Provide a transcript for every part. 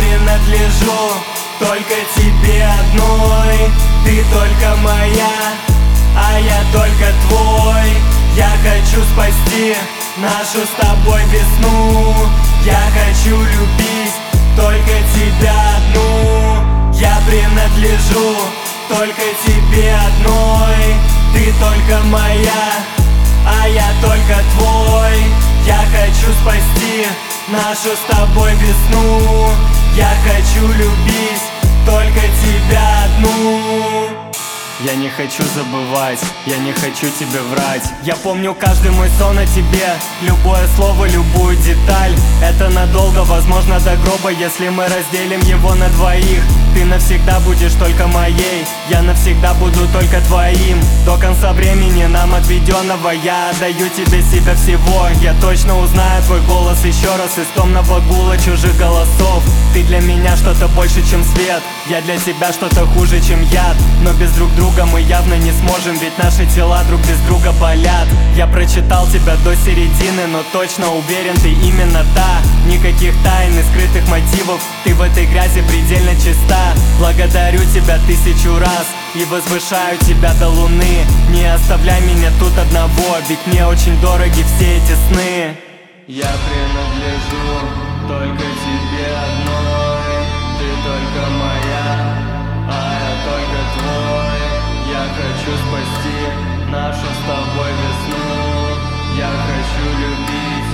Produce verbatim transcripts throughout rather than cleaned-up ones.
принадлежу только тебе одной. Ты только моя, а я только твой. Я хочу спасти нашу с тобой весну. Я хочу любить только тебя одну. Я принадлежу только тебе одной. Ты только моя, а я только твой. Я хочу спасти нашу с тобой весну. Я хочу любить только тебя одну. Я не хочу забывать, я не хочу тебе врать. Я помню каждый мой сон о тебе, любое слово, любую деталь. Это надолго, возможно, до гроба, если мы разделим его на двоих. Ты навсегда будешь только моей, я навсегда буду только твоим. До конца времени нам отведенного я отдаю тебе себя всего. Я точно узнаю твой голос еще раз из томного гула чужих голосов. Ты для меня что-то больше, чем свет, я для тебя что-то хуже, чем яд. Но без друг друга мы явно не сможем, ведь наши тела друг без друга болят. Я прочитал тебя до середины, но точно уверен, ты именно та. Никаких тайн и скрытых мотивов, ты в этой грязи предельно чиста. Благодарю тебя тысячу раз и возвышаю тебя до луны. Не оставляй меня тут одного, ведь мне очень дороги все эти сны. Я принадлежу только тебе одной. Ты только моя, а я только твой. Я хочу спасти нашу с тобой весну. Я хочу любить.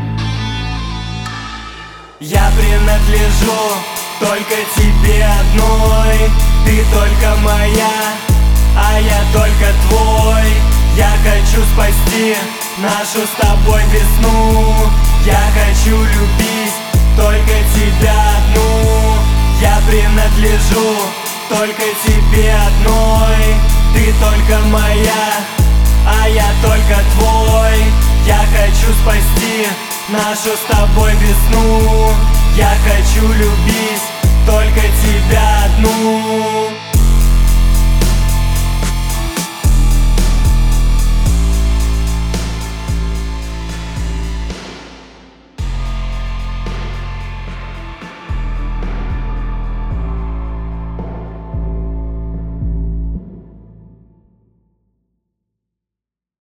Я принадлежу только тебе одной. Ты только моя, а я только твой. Я хочу спасти нашу с тобой весну. Я хочу любить только тебя одну. Я принадлежу только тебе одной. Ты только моя, а я только твой. Я хочу спасти нашу с тобой весну. Я хочу любить только тебя.